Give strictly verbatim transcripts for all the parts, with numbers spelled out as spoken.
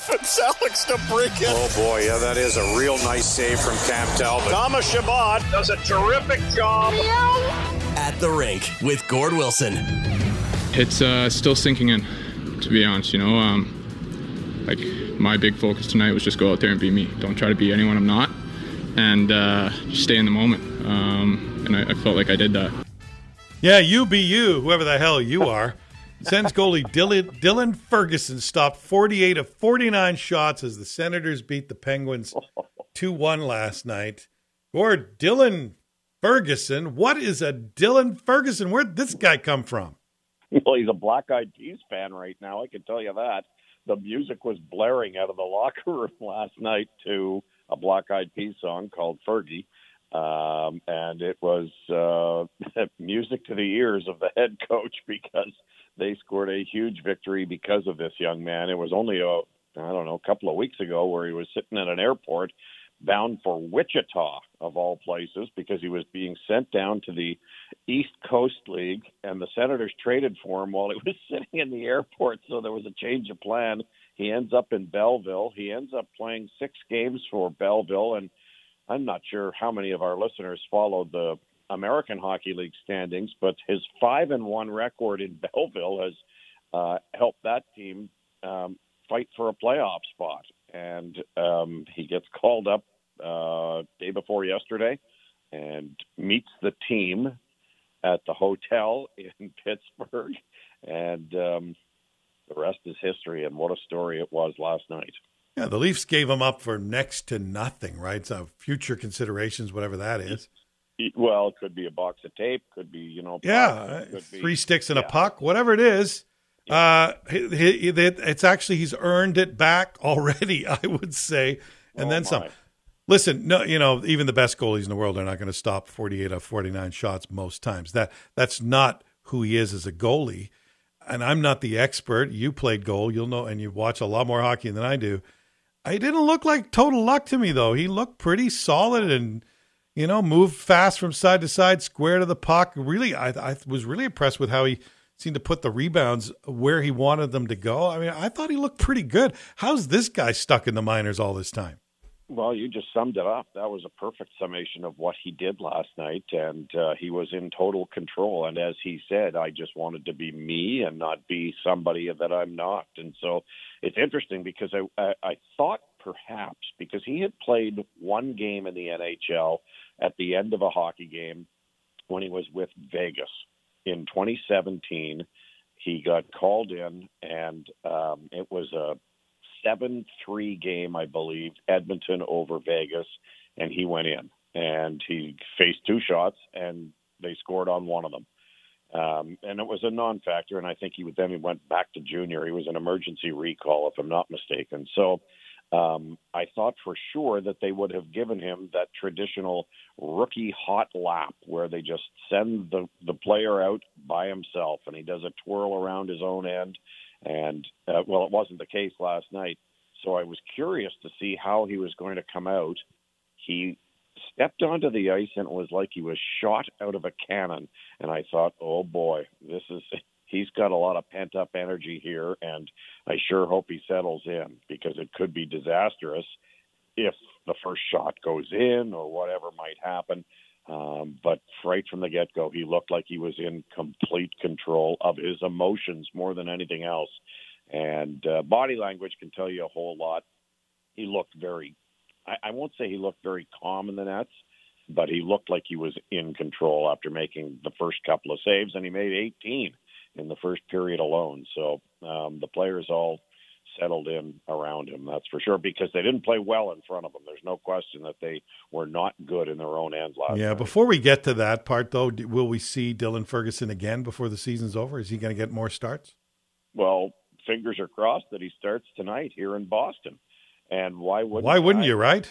Alex DeBrincat. Oh, boy, yeah, that is a real nice save from Cam Talbot. Thomas Chabot does a terrific job. At the Rink with Gord Wilson. It's uh, still sinking in, to be honest. You know, um, like my big focus tonight was just go out there and be me. Don't try to be anyone I'm not, and uh, just stay in the moment. Um, and I, I felt like I did that. Yeah, you be you, whoever the hell you are. Sens goalie Dylan, Dylan Ferguson stopped forty-eight of forty-nine shots as the Senators beat the Penguins two one last night. Gord, Dylan Ferguson, what is a Dylan Ferguson? Where'd this guy come from? Well, he's a Black Eyed Peas fan right now, I can tell you that. The music was blaring out of the locker room last night to a Black Eyed Peas song called Fergie. Um, and it was uh, music to the ears of the head coach because they scored a huge victory because of this young man. It was only, a, I don't know, a couple of weeks ago where he was sitting at an airport bound for Wichita, of all places, because he was being sent down to the East Coast League, and the Senators traded for him while he was sitting in the airport, so there was a change of plan. He ends up in Belleville. He ends up playing six games for Belleville, and I'm not sure how many of our listeners followed the American Hockey League standings, but his five and one record in Belleville has uh, helped that team um, fight for a playoff spot. And um, he gets called up uh, day before yesterday and meets the team at the hotel in Pittsburgh. And um, the rest is history. And what a story it was last night. Yeah, the Leafs gave him up for next to nothing, right? So future considerations, whatever that is. Well, it could be a box of tape, could be, you know, yeah, be, three sticks and yeah. a puck, whatever it is. Uh, he, he, it's actually, he's earned it back already, I would say. And oh then my. some. Listen, no, you know, even the best goalies in the world are not going to stop forty-eight of forty-nine shots most times. That That's not who he is as a goalie. And I'm not the expert. You played goal, you'll know, and you watch a lot more hockey than I do. He didn't look like total luck to me, though. He looked pretty solid and, you know, moved fast from side to side, square to the puck. Really, I, I was really impressed with how he seemed to put the rebounds where he wanted them to go. I mean, I thought he looked pretty good. How's this guy stuck in the minors all this time? Well, you just summed it up. That was a perfect summation of what he did last night, and uh, he was in total control. And as he said, I just wanted to be me and not be somebody that I'm not. And so it's interesting because I, I, I thought perhaps because he had played one game in the N H L at the end of a hockey game when he was with Vegas in twenty seventeen. He got called in, and um, it was a seven three game, I believe, Edmonton over Vegas, and he went in. And he faced two shots, and they scored on one of them. Um, and it was a non-factor, and I think he then he went back to junior. He was an emergency recall, if I'm not mistaken. So um, I thought for sure that they would have given him that traditional rookie hot lap where they just send the, the player out by himself, and he does a twirl around his own end. And, uh, well, it wasn't the case last night. So I was curious to see how he was going to come out. He stepped onto the ice, and it was like he was shot out of a cannon. And I thought, oh, boy, this is he's got a lot of pent-up energy here, and I sure hope he settles in because it could be disastrous if the first shot goes in or whatever might happen. Um, but right from the get-go, he looked like he was in complete control of his emotions more than anything else. And uh, body language can tell you a whole lot. He looked very, I, I won't say he looked very calm in the nets, but he looked like he was in control after making the first couple of saves, and he made eighteen in the first period alone. So um, the players all settled in around him, that's for sure, because they didn't play well in front of him. There's no question that they were not good in their own ends last Yeah, night. before we get to that part, though, will we see Dylan Ferguson again before the season's over? Is he going to get more starts? Well, fingers are crossed that he starts tonight here in Boston. And why wouldn't Why wouldn't I, you, right?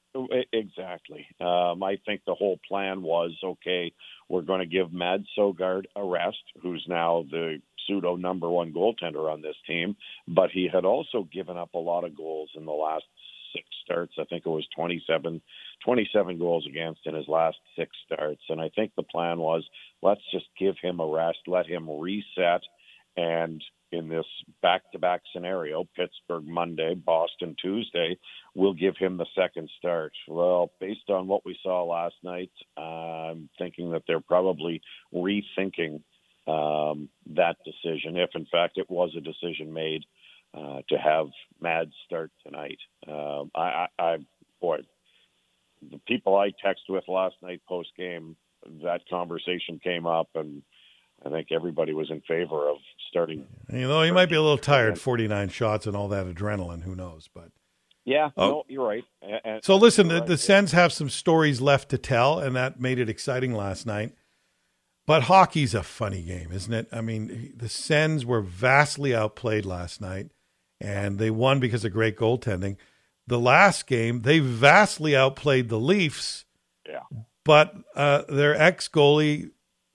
Exactly. Um, I think the whole plan was, okay, we're going to give Mad Sogard a rest, who's now the pseudo number one goaltender on this team, but he had also given up a lot of goals in the last six starts. I think it was twenty-seven, twenty-seven goals against in his last six starts. And I think the plan was, let's just give him a rest, let him reset, and in this back-to-back scenario, Pittsburgh Monday, Boston Tuesday, will give him the second start. Well, based on what we saw last night, uh, I'm thinking that they're probably rethinking um, that decision, if in fact it was a decision made uh, to have Mads start tonight. Uh, I, I, I, boy, the people I texted with last night post-game, that conversation came up, and I think everybody was in favor of starting. You know, he might be a little tired, forty-nine shots and all that adrenaline. Who knows? But yeah, oh. no, you're right. And, so listen, the, right. the Sens have some stories left to tell, and that made it exciting last night. But hockey's a funny game, isn't it? I mean, the Sens were vastly outplayed last night, and they won because of great goaltending. The last game, they vastly outplayed the Leafs. Yeah. But uh, their ex-goalie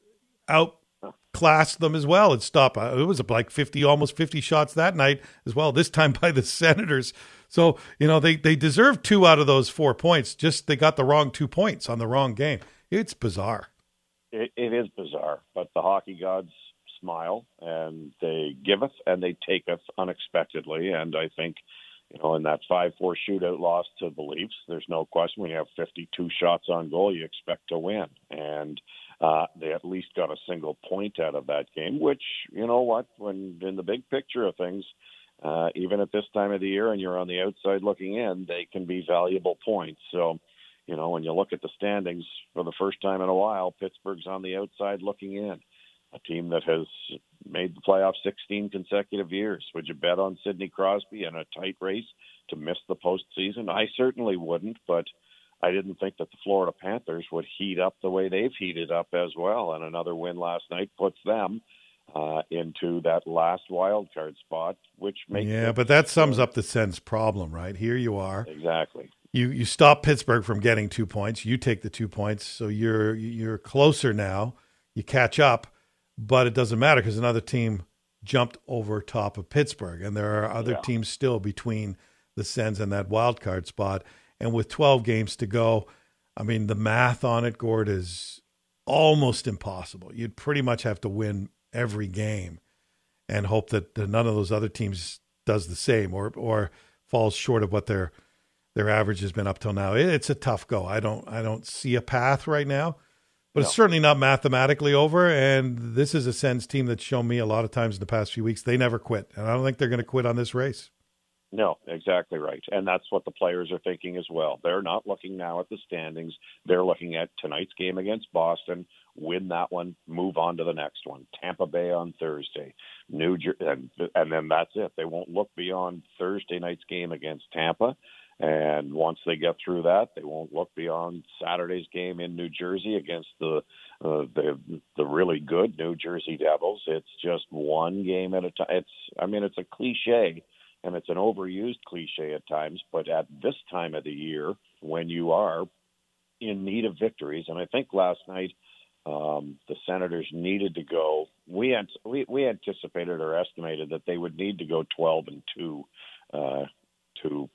outclassed them as well. It stopped. It was like fifty, almost fifty shots that night as well, this time by the Senators. So, you know, they, they deserved two out of those four points. Just they got the wrong two points on the wrong game. It's bizarre. It, it is bizarre, but the hockey gods smile, and they giveth and they taketh unexpectedly. And I think, you know, in that five four shootout loss to the Leafs, there's no question when you have fifty-two shots on goal, you expect to win. And uh, they at least got a single point out of that game, which, you know what, when in the big picture of things, uh, even at this time of the year and you're on the outside looking in, they can be valuable points. So, you know, when you look at the standings for the first time in a while, Pittsburgh's on the outside looking in. A team that has made the playoffs sixteen consecutive years. Would you bet on Sidney Crosby in a tight race to miss the postseason? I certainly wouldn't, but I didn't think that the Florida Panthers would heat up the way they've heated up as well. And another win last night puts them uh, into that last wild card spot, which makes yeah. it, But that sums up the Sens' problem, right? Here you are. Exactly. You you stop Pittsburgh from getting two points. You take the two points, so you're you're closer now. You catch up. But it doesn't matter because another team jumped over top of Pittsburgh, and there are other yeah. teams still between the Sens and that wild card spot. And with twelve games to go, I mean, the math on it, Gord, is almost impossible. You'd pretty much have to win every game and hope that none of those other teams does the same or or falls short of what their their average has been up till now. It, it's a tough go. I don't I don't see a path right now. But no. It's certainly not mathematically over, and this is a Sens team that's shown me a lot of times in the past few weeks they never quit, and I don't think they're going to quit on this race. No, exactly right. And that's what the players are thinking as well. They're not looking now at the standings. They're looking at tonight's game against Boston, win that one, move on to the next one. Tampa Bay on Thursday, New Jer- and, and then that's it. They won't look beyond Thursday night's game against Tampa. And once they get through that, they won't look beyond Saturday's game in New Jersey against the uh, the the really good New Jersey Devils. It's just one game at a time. It's I mean it's a cliche, and it's an overused cliche at times. But at this time of the year, when you are in need of victories, and I think last night um, the Senators needed to go. We ant- we we anticipated or estimated that they would need to go twelve and two uh, to.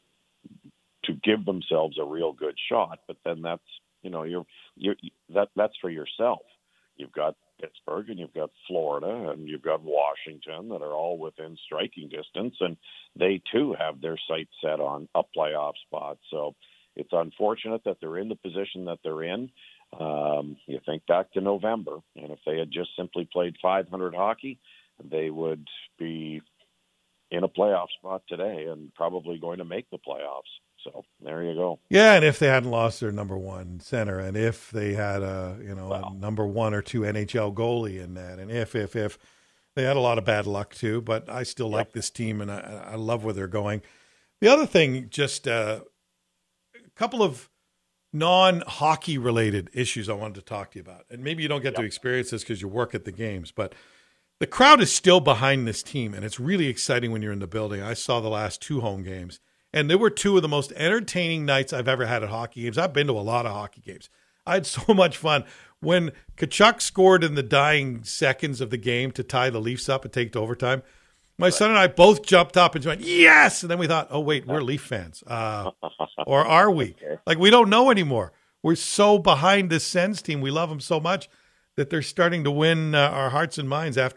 to give themselves a real good shot, but then that's, you know, you're, you're, that that's for yourself. You've got Pittsburgh and you've got Florida and you've got Washington that are all within striking distance, and they too have their sights set on a playoff spot. So it's unfortunate that they're in the position that they're in. Um, you think back to November, and if they had just simply played five hundred hockey, they would be in a playoff spot today and probably going to make the playoffs. So there you go. Yeah, and if they hadn't lost their number one center, and if they had a you know wow. a number one or two N H L goalie in that, and if if if they had a lot of bad luck too, but I still yep. like this team, and I, I love where they're going. The other thing, just uh, a couple of non-hockey related issues I wanted to talk to you about, and maybe you don't get yep. to experience this because you work at the games, but the crowd is still behind this team, and it's really exciting when you're in the building. I saw the last two home games. And they were two of the most entertaining nights I've ever had at hockey games. I've been to a lot of hockey games. I had so much fun. When Tkachuk scored in the dying seconds of the game to tie the Leafs up and take it to overtime, my right. son and I both jumped up and went, yes! And then we thought, oh, wait, we're Leaf fans. Uh, or are we? Okay. Like, we don't know anymore. We're so behind this Sens team. We love them so much that they're starting to win uh, our hearts and minds after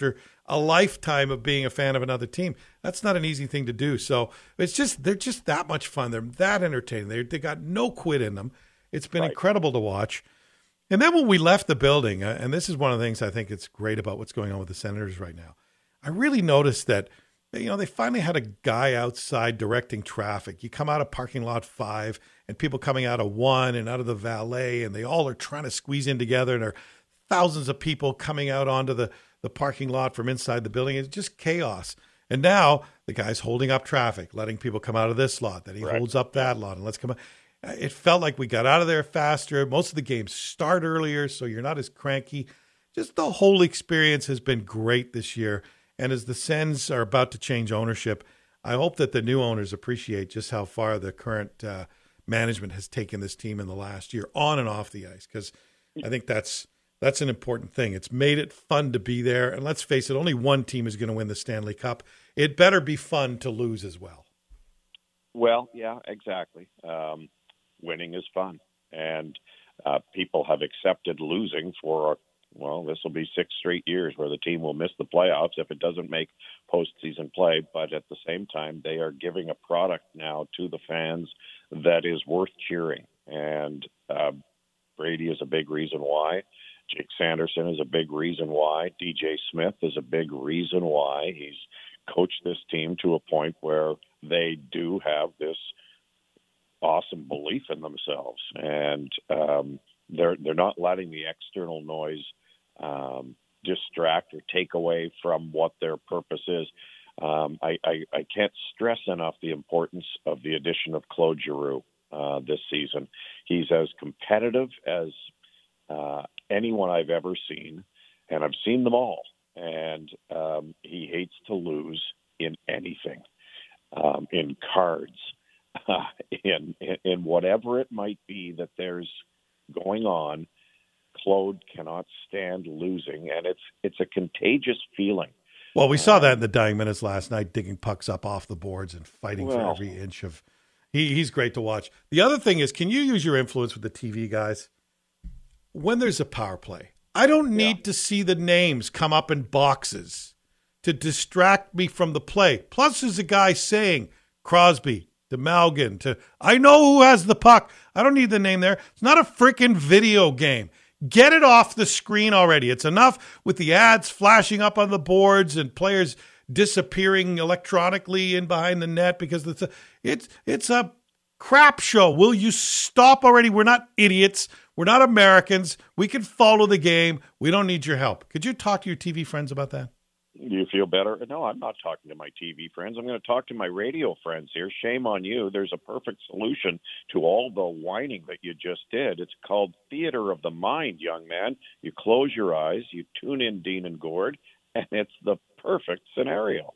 a lifetime of being a fan of another team. That's not an easy thing to do. So it's just, they're just that much fun. They're that entertaining. They they got no quit in them. It's been right. incredible to watch. And then when we left the building, uh, and this is one of the things I think it's great about what's going on with the Senators right now, I really noticed that, you know, they finally had a guy outside directing traffic. You come out of parking lot five and people coming out of one and out of the valet, and they all are trying to squeeze in together, and there are thousands of people coming out onto the, the parking lot from inside the building. It's just chaos. And now the guy's holding up traffic, letting people come out of this lot, then he right. holds up that lot, and let's come out. It felt like we got out of there faster. Most of the games start earlier, so you're not as cranky. Just the whole experience has been great this year. And as the Sens are about to change ownership, I hope that the new owners appreciate just how far the current uh, management has taken this team in the last year, on and off the ice, because I think that's that's an important thing. It's made it fun to be there. And let's face it, only one team is going to win the Stanley Cup. It better be fun to lose as well. Well, yeah, exactly. Um, winning is fun. And uh, people have accepted losing for well, this will be six straight years where the team will miss the playoffs if it doesn't make postseason play. But at the same time, they are giving a product now to the fans that is worth cheering. And uh, Brady is a big reason why. Jake Sanderson is a big reason why. D J Smith is a big reason why. He's coached this team to a point where they do have this awesome belief in themselves. And um, they're they're not letting the external noise Um, distract or take away from what their purpose is. Um, I, I, I can't stress enough the importance of the addition of Claude Giroux uh, this season. He's as competitive as uh, anyone I've ever seen, and I've seen them all. And um, he hates to lose in anything, um, in cards, uh, in, in in whatever it might be that there's going on. Claude cannot stand losing, and it's it's a contagious feeling. Well, we saw that in the dying minutes last night, digging pucks up off the boards and fighting well, for every inch of. He he's great to watch. The other thing is, can you use your influence with the T V guys when there's a power play? I don't need yeah. to see the names come up in boxes to distract me from the play. Plus, there's a guy saying Crosby to Malgin to I know who has the puck. I don't need the name there. It's not a freaking video game. Get it off the screen already. It's enough with the ads flashing up on the boards and players disappearing electronically in behind the net because it's a, it's, it's a crap show. Will you stop already? We're not idiots. We're not Americans. We can follow the game. We don't need your help. Could you talk to your T V friends about that? Do you feel better? No, I'm not talking to my T V friends. I'm going to talk to my radio friends here. Shame on you. There's a perfect solution to all the whining that you just did. It's called theater of the mind, young man. You close your eyes, you tune in Dean and Gord, and it's the perfect scenario.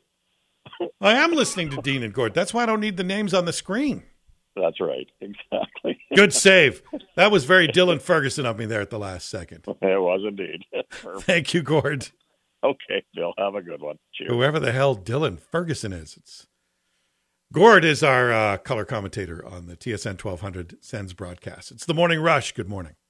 I am listening to Dean and Gord. That's why I don't need the names on the screen. That's right. Exactly. Good save. That was very Dylan Ferguson of me there at the last second. It was indeed. Thank you, Gord. Okay, Bill. Have a good one. Cheers. Whoever the hell Dylan Ferguson is. It's Gord is our uh, color commentator on the T S N twelve hundred Sens broadcast. It's the Morning Rush. Good morning.